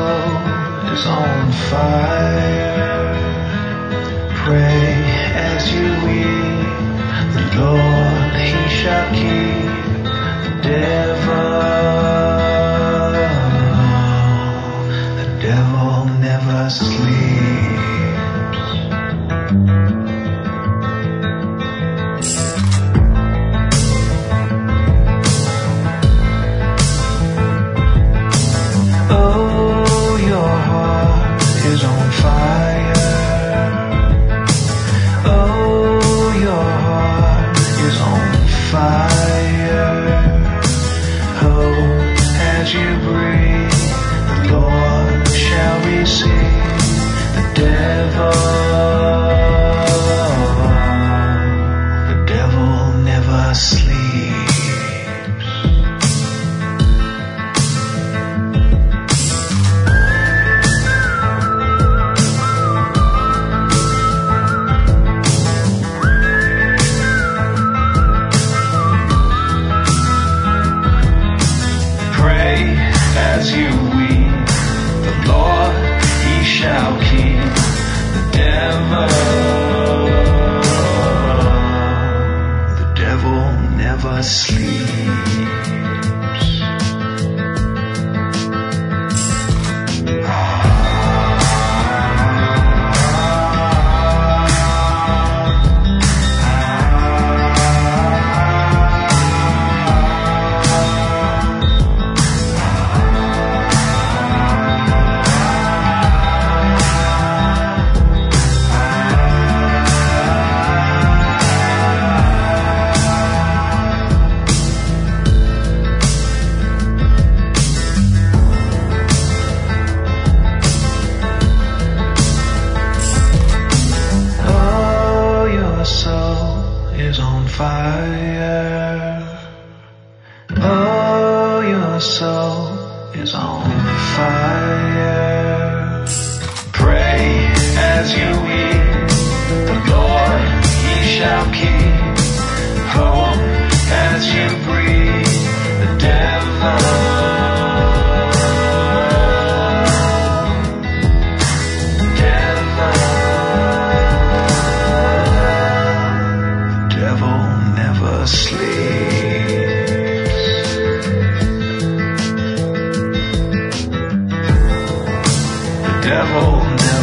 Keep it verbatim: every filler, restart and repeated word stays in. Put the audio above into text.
soul is on fire. Pray as you weep, the Lord he shall keep the devil. The devil never sleeps. Is on fire. Oh, your heart is on fire. Oh, as you breathe, the Lord shall receive the devil. The devil never sleeps. As you weep, the Lord he shall keep the devil. The devil never sleeps. Is on fire. Oh, your soul is on fire. Pray as you weep, the Lord he shall keep. Hope as you breathe, the devil. Sleeps. The devil never